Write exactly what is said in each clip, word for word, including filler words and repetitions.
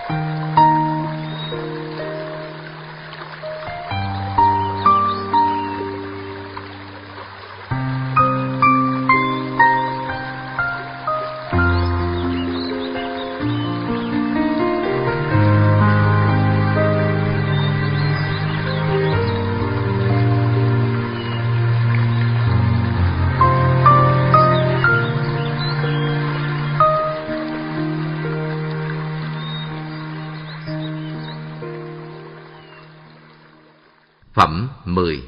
Phẩm mười.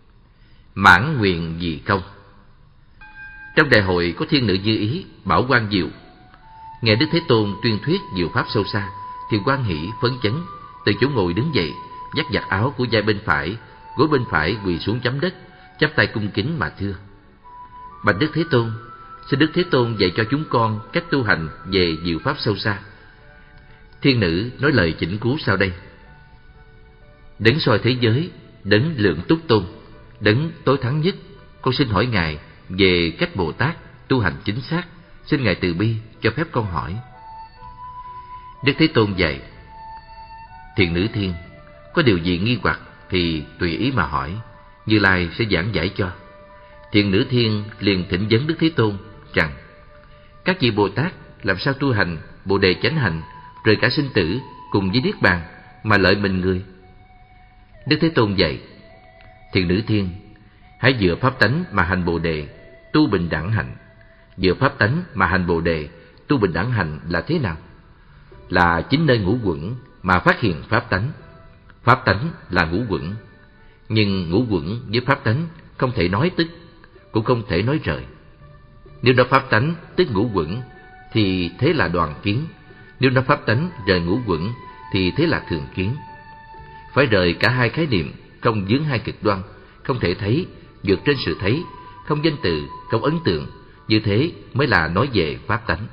Mãn nguyện vì công. Trong đại hội có thiên nữ Như Ý, Bảo Quang Diệu. Nghe Đức Thế Tôn tuyên thuyết diệu pháp sâu xa, thì hoan hỷ phấn chấn, từ chỗ ngồi đứng dậy, dắt giặt áo của vai bên phải, gối bên phải quỳ xuống chấm đất, chắp tay cung kính mà thưa: Bạch Đức Thế Tôn, xin Đức Thế Tôn dạy cho chúng con cách tu hành về diệu pháp sâu xa. Thiên nữ nói lời chỉnh cứu sau đây: Đấng soi thế giới, đấng lượng túc tôn, đấng tối thắng nhất, con xin hỏi Ngài về cách Bồ Tát tu hành chính xác. Xin Ngài từ bi cho phép con hỏi. Đức Thế Tôn dạy: Thiện nữ thiên, có điều gì nghi hoặc thì tùy ý mà hỏi, Như Lai sẽ giảng giải cho. Thiện nữ thiên liền thỉnh vấn Đức Thế Tôn rằng: Các vị Bồ Tát làm sao tu hành Bồ Đề chánh hạnh, rồi cả sinh tử cùng với niết bàn mà lợi mình người? Đức Thế Tôn dạy: Thiện nữ thiên, hãy dựa pháp tánh mà hành Bồ Đề, tu bình đẳng hạnh. Dựa pháp tánh mà hành Bồ Đề, tu bình đẳng hạnh là thế nào? Là chính nơi ngũ quẩn mà phát hiện pháp tánh. Pháp tánh là ngũ quẩn, nhưng ngũ quẩn với pháp tánh không thể nói tức, cũng không thể nói rời. Nếu nói pháp tánh tức ngũ quẩn thì thế là đoàn kiến. Nếu nói pháp tánh rời ngũ quẩn thì thế là thường kiến. Phải rời cả hai khái niệm, không vướng hai cực đoan, không thể thấy, vượt trên sự thấy, không danh từ, không ấn tượng. Như thế mới là nói về pháp tánh.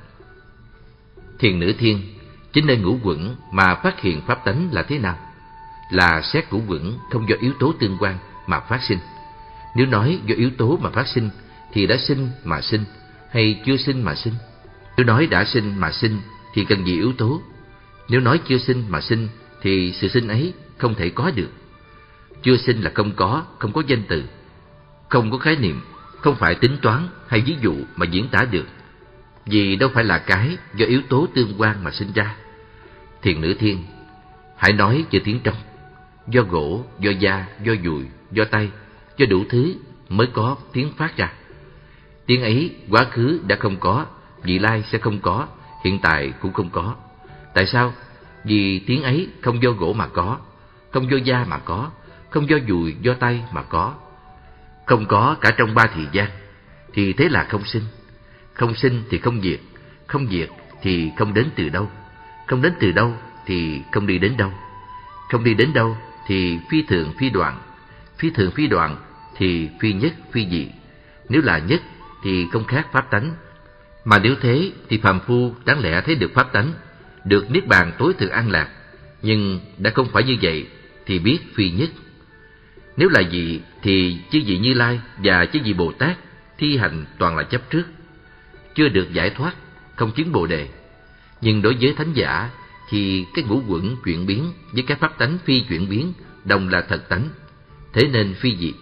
Thiện nữ thiên, chính nơi ngũ quẩn mà phát hiện pháp tánh là thế nào? Là xét ngũ quẩn không do yếu tố tương quan mà phát sinh. Nếu nói do yếu tố mà phát sinh thì đã sinh mà sinh hay chưa sinh mà sinh? Nếu nói đã sinh mà sinh thì cần gì yếu tố? Nếu nói chưa sinh mà sinh thì sự sinh ấy không thể có được. Chưa sinh là không có, không có danh từ, không có khái niệm, không phải tính toán hay ví dụ mà diễn tả được, vì đâu phải là cái do yếu tố tương quan mà sinh ra. Thiện nữ thiên, hãy nói chữ tiếng trong. Do gỗ, do da, do dùi, do tay, do đủ thứ mới có tiếng phát ra. Tiếng ấy quá khứ đã không có, vị lai sẽ không có, hiện tại cũng không có. Tại sao? Vì tiếng ấy không do gỗ mà có, không do da mà có, không do dùi, do tay mà có. Không có cả trong ba thời gian, thì thế là không sinh. Không sinh thì không diệt, không diệt thì không đến từ đâu, không đến từ đâu thì không đi đến đâu, không đi đến đâu thì phi thường phi đoạn, phi thường phi đoạn thì phi nhất phi dị. Nếu là nhất thì không khác pháp tánh, mà nếu thế thì phàm phu đáng lẽ thấy được pháp tánh, được niết bàn tối thượng an lạc. Nhưng đã không phải như vậy thì biết phi nhất. Nếu là dị thì chư vị Như Lai và chư vị Bồ Tát thi hành toàn là chấp trước, chưa được giải thoát, không chứng Bồ Đề. Nhưng đối với thánh giả thì cái ngũ quẩn chuyển biến với cái pháp tánh phi chuyển biến đồng là thật tánh, thế nên phi dị.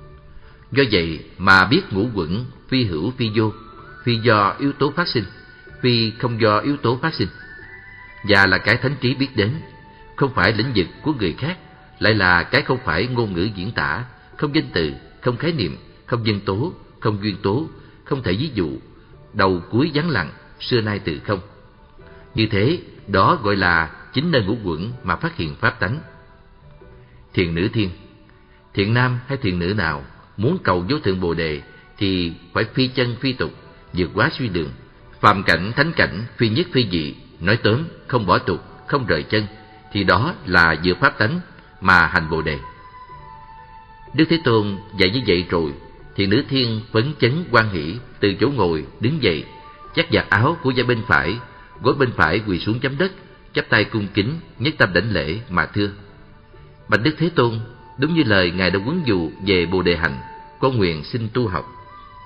Do vậy mà biết ngũ quẩn phi hữu phi vô, phi do yếu tố phát sinh, phi không do yếu tố phát sinh, và là cái thánh trí biết đến, không phải lĩnh vực của người khác, lại là cái không phải ngôn ngữ diễn tả, không danh từ, không khái niệm, không nhân tố, không duyên tố, không thể ví dụ, đầu cuối vắng lặng, xưa nay từ không. Như thế, đó gọi là chính nơi ngũ quẩn mà phát hiện pháp tánh. Thiện nữ thiên, thiện nam hay thiện nữ nào muốn cầu vô thượng Bồ Đề thì phải phi chân phi tục, vượt quá suy đường, phàm cảnh thánh cảnh, phi nhất phi dị. Nói tóm, không bỏ tục, không rời chân, thì đó là vượt pháp tánh mà hành Bồ Đề. Đức Thế Tôn dạy như vậy rồi, thiện nữ thiên phấn chấn hoan hỷ, từ chỗ ngồi đứng dậy, chắt giặt áo của vai bên phải, gối bên phải quỳ xuống chấm đất, chắp tay cung kính, nhất tâm đảnh lễ mà thưa: Bạch Đức Thế Tôn, đúng như lời Ngài đã huấn dụ về Bồ Đề hạnh, con nguyện xin tu học.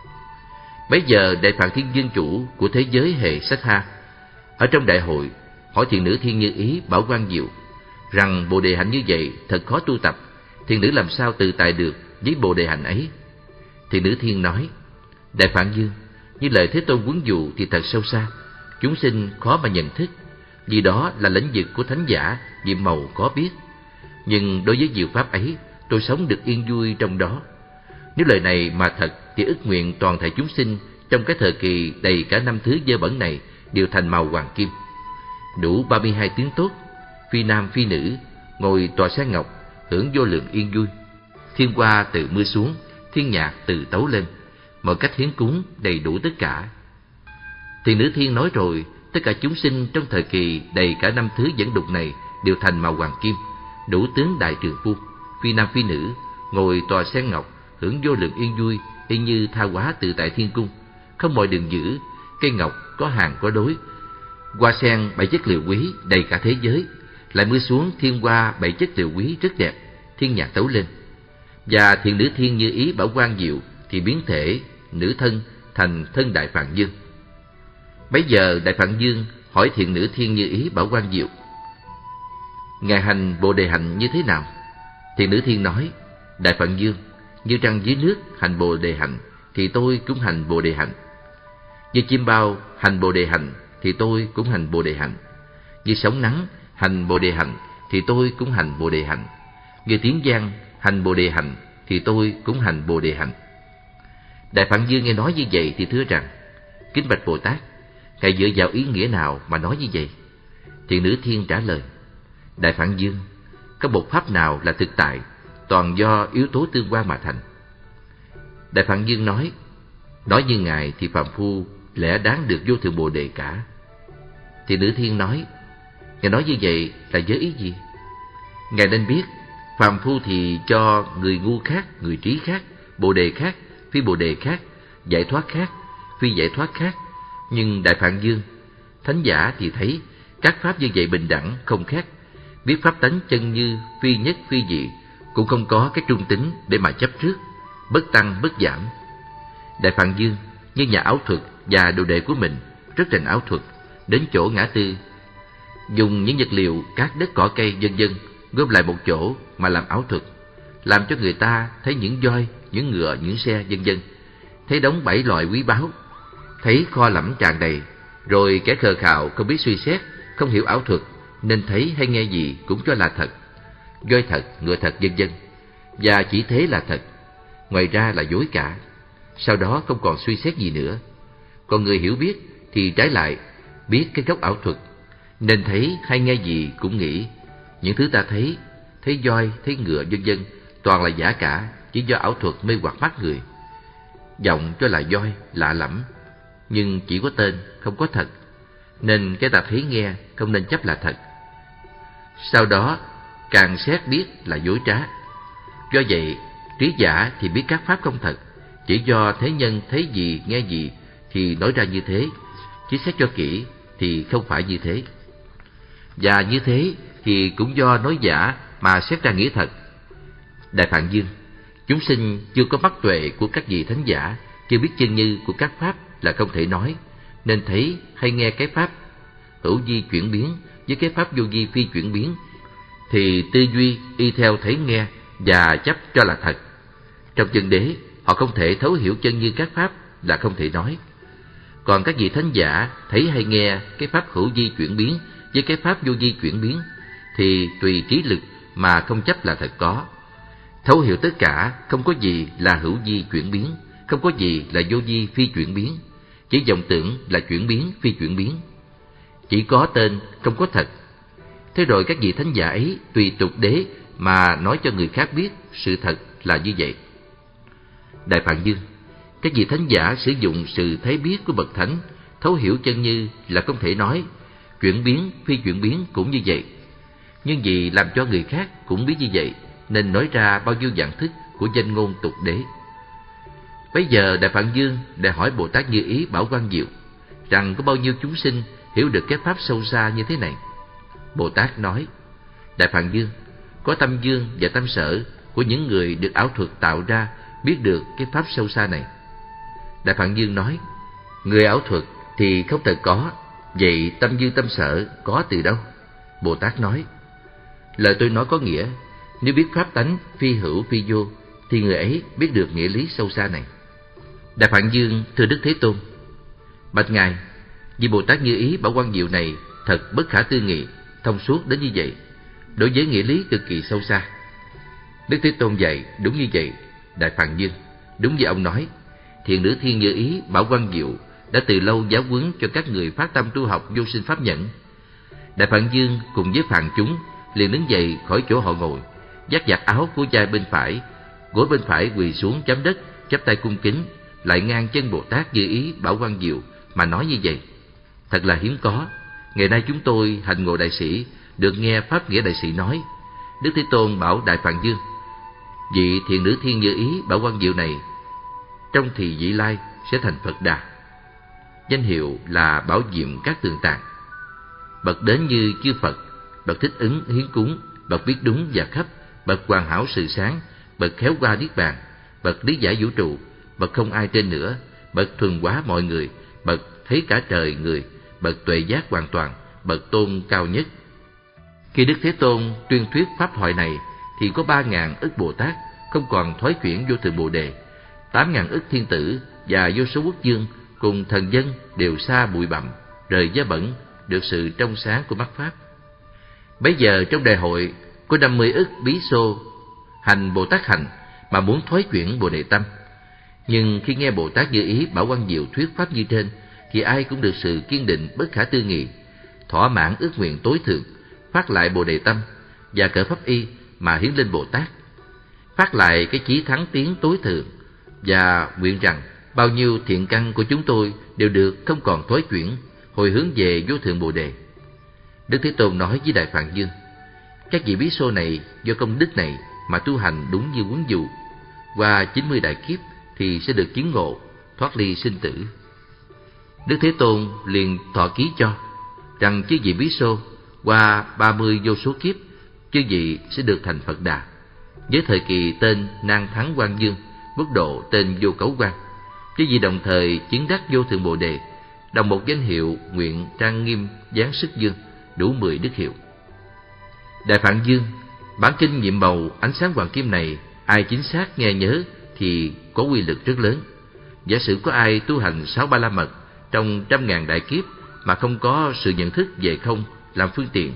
Bấy giờ Đại Phạn Thiên Vương chủ của thế giới Hệ Sách Ha ở trong đại hội hỏi thiền nữ Thiên Như Ý Bảo Quang Diệu rằng bồ đề hạnh như vậy thật khó tu tập, thiền nữ làm sao tự tại được với bồ đề hạnh ấy? Thiền nữ Thiên nói: Đại Phạn Dương, như lời Thế Tôn huấn dụ thì thật sâu xa, chúng sinh khó mà nhận thức, vì đó là lĩnh vực của thánh giả nhiệm màu có biết. Nhưng đối với diệu pháp ấy, tôi sống được yên vui trong đó. Nếu lời này mà thật thì ước nguyện toàn thể chúng sinh trong cái thời kỳ đầy cả năm thứ dơ bẩn này đều thành màu hoàng kim, đủ ba mươi hai tiếng tốt, phi nam phi nữ, ngồi tòa sen ngọc, hưởng vô lượng yên vui. Thiên hoa từ mưa xuống, thiên nhạc từ tấu lên, mọi cách hiến cúng đầy đủ tất cả. Thiền nữ Thiên nói rồi, tất cả chúng sinh trong thời kỳ đầy cả năm thứ dẫn đục này đều thành màu hoàng kim, đủ tướng đại trường phu, phi nam phi nữ, ngồi tòa sen ngọc, hưởng vô lượng yên vui, y như tha hóa tự tại thiên cung, không mọi đường dữ, cây ngọc có hàng có đối, hoa sen bảy chất liệu quý đầy cả thế giới, lại mưa xuống thiên hoa bảy chất liệu quý rất đẹp, thiên nhạc tấu lên. Và thiền nữ Thiên Như Ý Bảo Quang Diệu thì biến thể nữ thân thành thân Đại Phạn Dương. Bấy giờ Đại Phạn Dương hỏi thiền nữ Thiên Như Ý Bảo Quang Diệu: Ngài hành bồ đề hạnh như thế nào? Thiền nữ Thiên nói: Đại Phạn Dương, như trăng dưới nước hành bồ đề hạnh thì tôi cũng hành bồ đề hạnh. Như chim bao hành bồ đề hạnh thì tôi cũng hành bồ đề hạnh. Như sóng nắng hành bồ đề hạnh thì tôi cũng hành bồ đề hạnh. Như tiếng giang hành bồ đề hạnh thì tôi cũng hành bồ đề hạnh. Đại Phạn Dương nghe nói như vậy thì thưa rằng: Kính bạch Bồ Tát, ngài dựa vào ý nghĩa nào mà nói như vậy? Thiền nữ Thiên trả lời: Đại Phạn Dương, có một pháp nào là thực tại, toàn do yếu tố tương quan mà thành. Đại Phạn Dương nói: Nói như ngài thì phàm phu lẽ đáng được vô thượng bồ đề cả. Thiền nữ Thiên nói: Ngài nói như vậy là với ý gì? Ngài nên biết, phàm phu thì cho người ngu khác, người trí khác, bồ đề khác, phi bồ đề khác, giải thoát khác, phi giải thoát khác. Nhưng Đại Phạn Dương, thánh giả thì thấy các pháp như vậy bình đẳng, không khác, biết pháp tánh chân như phi nhất phi dị, cũng không có cái trung tính để mà chấp trước, bất tăng bất giảm. Đại Phạn Dương như nhà ảo thuật và đồ đệ của mình rất rành ảo thuật, đến chỗ ngã tư, dùng những vật liệu cát đất cỏ cây vân vân gom lại một chỗ mà làm ảo thuật, làm cho người ta thấy những voi, những ngựa, những xe vân vân, thấy đống bảy loại quý báu, thấy kho lẫm tràn đầy. Rồi kẻ khờ khạo không biết suy xét, không hiểu ảo thuật, nên thấy hay nghe gì cũng cho là thật, voi thật, ngựa thật vân vân, và chỉ thế là thật, ngoài ra là dối cả. Sau đó không còn suy xét gì nữa. Còn người hiểu biết thì trái lại, biết cái gốc ảo thuật, nên thấy hay nghe gì cũng nghĩ những thứ ta thấy, thấy voi, thấy ngựa vân vân, toàn là giả cả, chỉ do ảo thuật mê hoặc mắt người. Giọng cho là voi, lạ lẫm, nhưng chỉ có tên, không có thật, nên cái ta thấy nghe không nên chấp là thật. Sau đó càng xét biết là dối trá. Do vậy, trí giả thì biết các pháp không thật, chỉ do thế nhân thấy gì nghe gì thì nói ra như thế, chứ xét cho kỹ thì không phải như thế. Và như thế thì cũng do nói giả mà xét ra nghĩa thật. Đại Phạn Dương, chúng sinh chưa có mắt tuệ của các vị thánh giả, chưa biết chân như của các pháp là không thể nói, nên thấy hay nghe cái pháp hữu vi chuyển biến với cái pháp vô vi phi chuyển biến, thì tư duy y theo thấy nghe và chấp cho là thật. Trong chân đế, họ không thể thấu hiểu chân như các pháp là không thể nói. Còn các vị thánh giả thấy hay nghe cái pháp hữu vi chuyển biến với cái pháp vô vi chuyển biến, thì tùy trí lực mà không chấp là thật có. Thấu hiểu tất cả, không có gì là hữu vi chuyển biến, không có gì là vô vi phi chuyển biến, chỉ vọng tưởng là chuyển biến phi chuyển biến, chỉ có tên không có thật. Thế rồi các vị thánh giả ấy tùy tục đế mà nói cho người khác biết sự thật là như vậy. Đại Phạn Dương, các vị thánh giả sử dụng sự thấy biết của bậc thánh, thấu hiểu chân như là không thể nói, chuyển biến phi chuyển biến cũng như vậy. Nhưng vì làm cho người khác cũng biết như vậy, nên nói ra bao nhiêu dạng thức của danh ngôn tục đế. Bây giờ Đại Phạn Dương đã hỏi Bồ Tát Như Ý Bảo Quang Diệu rằng có bao nhiêu chúng sinh hiểu được cái pháp sâu xa như thế này. Bồ Tát nói: Đại Phạn Dương, có tâm dương và tâm sở của những người được ảo thuật tạo ra biết được cái pháp sâu xa này. Đại Phạn Dương nói: Người ảo thuật thì không thật có, Vậy tâm dư tâm sở có từ đâu? Bồ Tát nói: lời tôi nói có nghĩa, nếu biết pháp tánh phi hữu phi vô, thì người ấy biết được nghĩa lý sâu xa này. Đại Phạn Dương thưa Đức Thế Tôn: bạch Ngài, vì Bồ Tát Như Ý Bảo Quang Diệu này thật bất khả tư nghị, thông suốt đến như vậy, đối với nghĩa lý cực kỳ sâu xa. Đức Thế Tôn dạy đúng như vậy. Đại Phạn Dương, đúng như ông nói, thiện nữ Thiên Như Ý Bảo Quang Diệu đã từ lâu giáo huấn cho các người phát tâm tu học vô sinh pháp nhẫn. Đại Phạn Dương cùng với phàm chúng liền đứng dậy khỏi chỗ họ ngồi, vắt giặt áo của vai bên phải, gối bên phải quỳ xuống chấm đất, chắp tay cung kính, lại ngang chân Bồ Tát Như Ý Bảo Quang Diệu mà nói như vậy. Thật là hiếm có. Ngày nay chúng tôi hành ngộ đại sĩ được nghe pháp nghĩa đại sĩ nói. Đức Thế Tôn bảo Đại Phạn Dương: vị thiện nữ Thiên Như Ý Bảo Quang Diệu này trong thì vị lai sẽ thành Phật Đà. Danh hiệu là Bảo Diệm Các Tường Tạng. Bậc đến như chư Phật, bậc thích ứng hiến cúng, bậc biết đúng và khắp, bậc hoàn hảo sự sáng, bậc khéo qua niết bàn, bậc lý giải vũ trụ, bậc không ai trên nữa, bậc thuần hóa mọi người, bậc thấy cả trời người, bậc tuệ giác hoàn toàn, bậc tôn cao nhất. Khi Đức Thế Tôn tuyên thuyết pháp thoại này, thì có ba ngàn ức Bồ Tát không còn thoái chuyển vô thượng Bồ Đề, tám ngàn ức thiên tử và vô số quốc vương cùng thần dân đều xa bụi bặm, rời giá bẩn, được sự trong sáng của mắt pháp. Bấy giờ trong đại hội có năm mươi ức bí xô hành Bồ Tát hành mà muốn thoái chuyển Bồ Đề tâm. Nhưng khi nghe Bồ Tát Như Ý Bảo Quang Diệu thuyết pháp như trên, thì ai cũng được sự kiên định bất khả tư nghị, thỏa mãn ước nguyện tối thượng, phát lại Bồ Đề tâm và cỡ pháp y mà hiến lên Bồ Tát, phát lại cái chí thắng tiến tối thượng, và nguyện rằng bao nhiêu thiện căn của chúng tôi đều được không còn thoái chuyển, hồi hướng về vô thượng Bồ Đề. Đức Thế Tôn nói với Đại Phạn Dương: các vị bí xô này do công đức này mà tu hành đúng như huấn dụ, qua chín mươi đại kiếp thì sẽ được chứng ngộ, thoát ly sinh tử. Đức Thế Tôn liền thọ ký cho rằng chư vị bí xô qua ba mươi vô số kiếp, chư vị sẽ được thành Phật Đà, với thời kỳ tên Nan Thắng Quang Dương, mức độ tên Vô Cấu Quang. Chư vị đồng thời chứng đắc vô thượng Bồ Đề, đồng một danh hiệu nguyện trang nghiêm giáng sức dương, đủ mười đức hiệu. Đại Phạn Dương, bản kinh nhiệm màu ánh sáng hoàng kim này, ai chính xác nghe nhớ thì có uy lực rất lớn. Giả sử có ai tu hành sáu ba la mật trong trăm ngàn đại kiếp mà không có sự nhận thức về không làm phương tiện.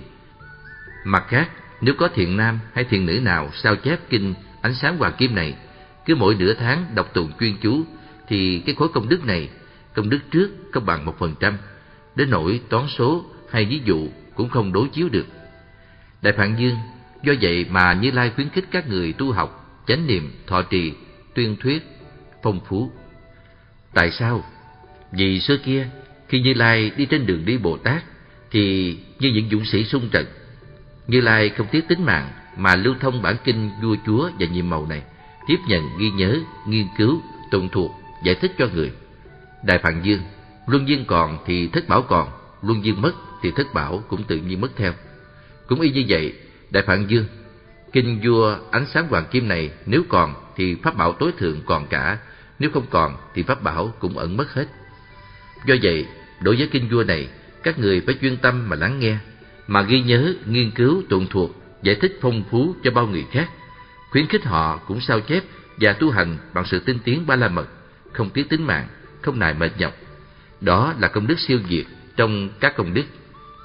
Mặt khác, nếu có thiện nam hay thiện nữ nào sao chép kinh ánh sáng hoàng kim này, cứ mỗi nửa tháng đọc tụng chuyên chú, thì cái khối công đức này, công đức trước không bằng một phần trăm, đến nỗi toán số hay ví dụ cũng không đối chiếu được. Đại Phạn Dương, do vậy mà Như Lai khuyến khích các người tu học, chánh niệm, thọ trì, tuyên thuyết, phong phú. Tại sao? Vì xưa kia, khi Như Lai đi trên đường đi Bồ Tát, thì như những dũng sĩ xung trận, Như Lai không tiếc tính mạng mà lưu thông bản kinh vua chúa và nhiệm màu này, tiếp nhận, ghi nhớ, nghiên cứu, tụng thuộc, giải thích cho người. Đại Phạn Dương, luân viên còn thì thất bảo còn, luân viên mất thì thất bảo cũng tự nhiên mất theo. Cũng y như vậy, Đại Phạn Dương, kinh vua ánh sáng hoàng kim này nếu còn thì pháp bảo tối thượng còn cả, nếu không còn thì pháp bảo cũng ẩn mất hết. Do vậy, đối với kinh vua này, các người phải chuyên tâm mà lắng nghe, mà ghi nhớ, nghiên cứu, tụng thuộc, giải thích phong phú cho bao người khác, khuyến khích họ cũng sao chép và tu hành bằng sự tinh tiến ba la mật, không tiếc tính mạng, không nài mệt nhọc. Đó là công đức siêu việt trong các công đức.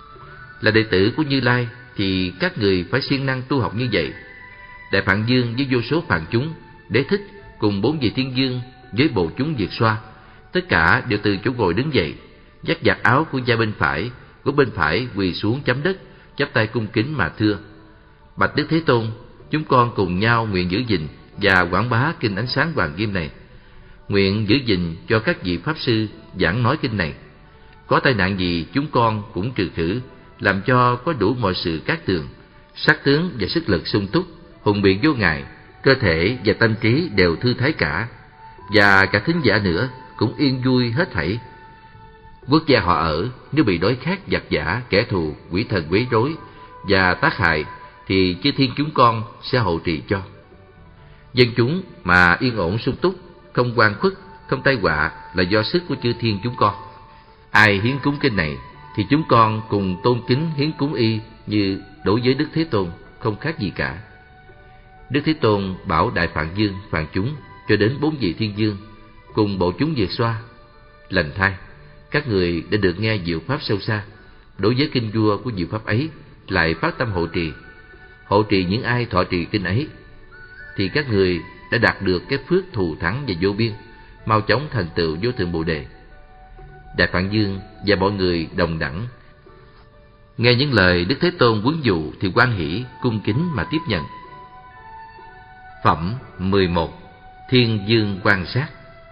Là đệ tử của Như Lai thì các người phải siêng năng tu học như vậy. Đại Phạn Dương với vô số phàm chúng, Đế Thích cùng bốn vị thiên dương với bộ chúng Việt Xoa, tất cả đều từ chỗ ngồi đứng dậy, vắt giặt áo của vai bên phải, của bên phải quỳ xuống chấm đất, chắp tay cung kính mà thưa: bạch Đức Thế Tôn, chúng con cùng nhau nguyện giữ gìn và quảng bá kinh ánh sáng hoàng kim này, nguyện giữ gìn cho các vị pháp sư giảng nói kinh này. Có tai nạn gì chúng con cũng trừ khử, làm cho có đủ mọi sự cát tường, sắc tướng và sức lực sung túc, hùng biện vô ngại, cơ thể và tâm trí đều thư thái cả, và cả thính giả nữa cũng yên vui hết thảy. Quốc gia họ ở nếu bị đói khát, giặc giả, kẻ thù, quỷ thần quấy rối và tác hại, thì chư thiên chúng con sẽ hộ trì cho. Dân chúng mà yên ổn sung túc, không oan khuất, không tai họa là do sức của chư thiên chúng con. Ai hiến cúng kinh này thì chúng con cùng tôn kính hiến cúng y như đối với Đức Thế Tôn không khác gì cả. Đức Thế Tôn bảo Đại Phạn Dương, Phạn chúng cho đến bốn vị thiên dương cùng bộ chúng Diệt Xoa: lành thay, các người đã được nghe diệu pháp sâu xa. Đối với kinh vua của diệu pháp ấy lại phát tâm hộ trì, hộ trì những ai thọ trì kinh ấy, thì các người đã đạt được cái phước thù thắng và vô biên, mau chóng thành tựu vô thượng Bồ đề. Đại Phạn Dương và mọi người đồng đẳng nghe những lời Đức Thế Tôn huấn dụ thì hoan hỷ cung kính mà tiếp nhận. Phẩm mười một. Thiên Dương quan sát.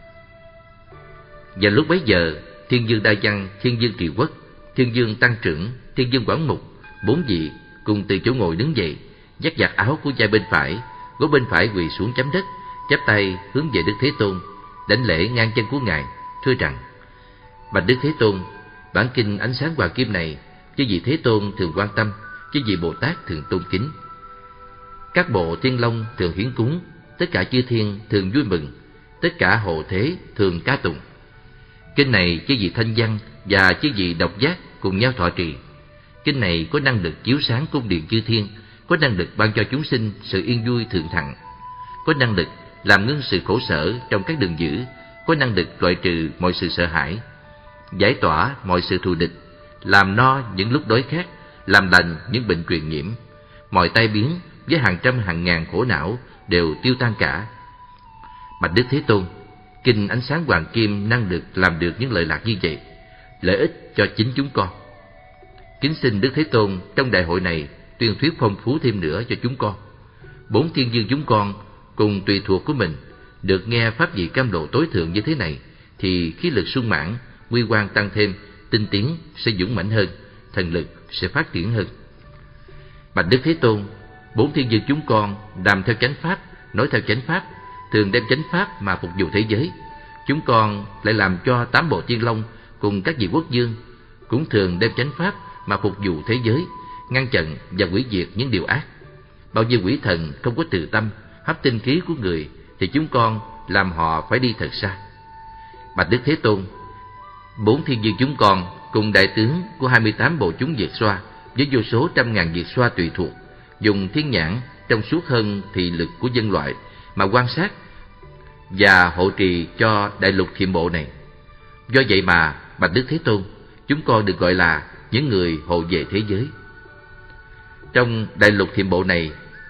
Và lúc bấy giờ, Thiên Dương Đa Văn, Thiên Dương Trì Quốc, Thiên Dương Tăng Trưởng, Thiên Dương Quảng Mục, bốn vị cùng từ chỗ ngồi đứng dậy, dắt vạt áo của vai bên phải, gối bên phải quỳ xuống chấm đất, chắp tay hướng về Đức Thế Tôn, đảnh lễ ngang chân của ngài, thưa rằng: Bạch Đức Thế Tôn, bản kinh Ánh Sáng Hoàng Kim này, chư vị Thế Tôn thường quan tâm, chư vị Bồ Tát thường tôn kính. Các bộ thiên long thường hiến cúng, tất cả chư thiên thường vui mừng, tất cả hộ thế thường ca tụng. Kinh này chư vị thanh văn và chư vị độc giác cùng nhau thọ trì. Kinh này có năng lực chiếu sáng cung điện chư thiên, có năng lực ban cho chúng sinh sự yên vui thượng thặng, có năng lực làm ngưng sự khổ sở trong các đường dữ, có năng lực loại trừ mọi sự sợ hãi, giải tỏa mọi sự thù địch, làm no những lúc đói khát, làm lành những bệnh truyền nhiễm. Mọi tai biến với hàng trăm hàng ngàn khổ não đều tiêu tan cả. Bạch Đức Thế Tôn, kinh Ánh Sáng Hoàng Kim năng lực làm được những lợi lạc như vậy, lợi ích cho chính chúng con. Kính xin Đức Thế Tôn trong đại hội này tuyên thuyết phong phú thêm nữa cho chúng con. Bốn thiên dương chúng con cùng tùy thuộc của mình được nghe pháp vị cam lộ tối thượng như thế này, thì khí lực sung mãn, quy quang tăng thêm, tinh tiến sẽ dũng mãnh hơn, thần lực sẽ phát triển hơn. Bạch Đức Thế Tôn, bốn thiên dương chúng con đàm theo chánh pháp, nói theo chánh pháp, thường đem chánh pháp mà phục vụ thế giới. Chúng con lại làm cho tám bộ thiên long cùng các vị quốc vương cũng thường đem chánh pháp mà phục vụ thế giới, ngăn chặn và hủy diệt những điều ác. Bao nhiêu quỷ thần không có từ tâm hấp tinh khí của người thì chúng con làm họ phải đi thật xa. Bạch Đức Thế Tôn, bốn thiên dương chúng con cùng đại tướng của hai mươi tám bộ chúng Diệt Xoa với vô số trăm ngàn Diệt Xoa tùy thuộc, dùng thiên nhãn trong suốt hơn thị lực của dân loại mà quan sát và hộ trì cho đại lục thiểm bộ này. Do vậy mà Bạch Đức Thế Tôn, chúng con được gọi là những người hộ vệ thế giới. Trong đại lục thiểm bộ này,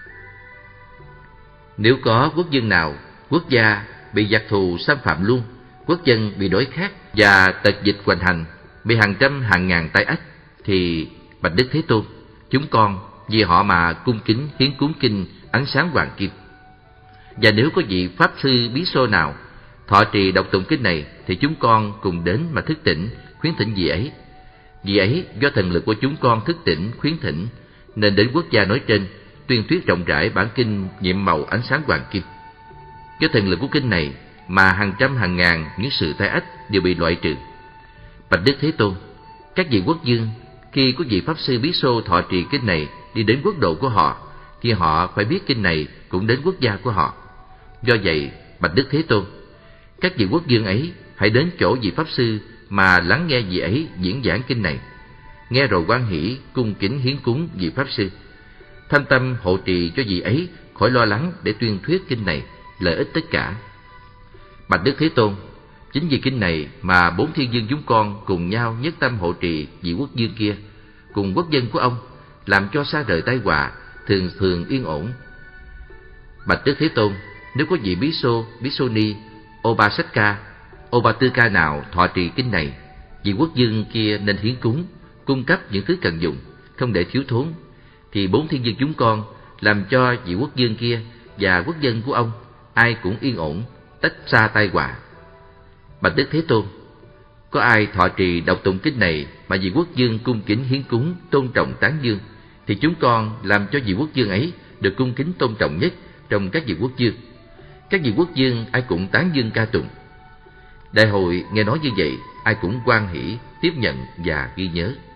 nếu có quốc dân nào, quốc gia bị giặc thù xâm phạm luôn, quốc dân bị đói khát và tật dịch hoành hành, bị hàng trăm hàng ngàn tai ách, thì Bạch Đức Thế Tôn, chúng con vì họ mà cung kính hiến cúng kinh Ánh Sáng Hoàng Kim. Và nếu có vị pháp sư bí xô nào thọ trì đọc tụng kinh này, thì chúng con cùng đến mà thức tỉnh khuyến thỉnh vị ấy. Vị ấy do thần lực của chúng con thức tỉnh khuyến thỉnh, nên đến quốc gia nói trên tuyên thuyết rộng rãi bản kinh nhiệm màu Ánh Sáng Hoàng Kim. Do thần lực của kinh này mà hàng trăm hàng ngàn những sự tai ách đều bị loại trừ. Bạch Đức Thế Tôn, các vị quốc vương khi có vị pháp sư bí xô thọ trì kinh này đi đến quốc độ của họ, thì họ phải biết kinh này cũng đến quốc gia của họ. Do vậy, Bạch Đức Thế Tôn, các vị quốc vương ấy hãy đến chỗ vị pháp sư mà lắng nghe vị ấy diễn giảng kinh này, nghe rồi hoan hỷ cung kính hiến cúng vị pháp sư, thâm tâm hộ trì cho vị ấy khỏi lo lắng để tuyên thuyết kinh này, lợi ích tất cả. Bạch Đức Thế Tôn, chính vì kinh này mà bốn thiên dương chúng con cùng nhau nhất tâm hộ trì vị quốc vương kia cùng quốc dân của ông, làm cho xa rời tai họa, thường thường yên ổn. Bạch Đức Thế Tôn, nếu có vị bí xô, bí xô ni, Obasaka, Obataka nào thọ trì kinh này, vị quốc vương kia nên hiến cúng, cung cấp những thứ cần dùng, không để thiếu thốn, thì bốn thiên dương chúng con làm cho vị quốc vương kia và quốc dân của ông ai cũng yên ổn, tách xa tai họa. Bạch Đức Thế Tôn, có ai thọ trì đọc tụng kinh này mà vị quốc vương cung kính hiến cúng, tôn trọng tán dương, thì chúng con làm cho vị quốc vương ấy được cung kính tôn trọng nhất trong các vị quốc vương. Các vị quốc vương ai cũng tán dương ca tụng. Đại hội nghe nói như vậy, ai cũng hoan hỷ tiếp nhận và ghi nhớ.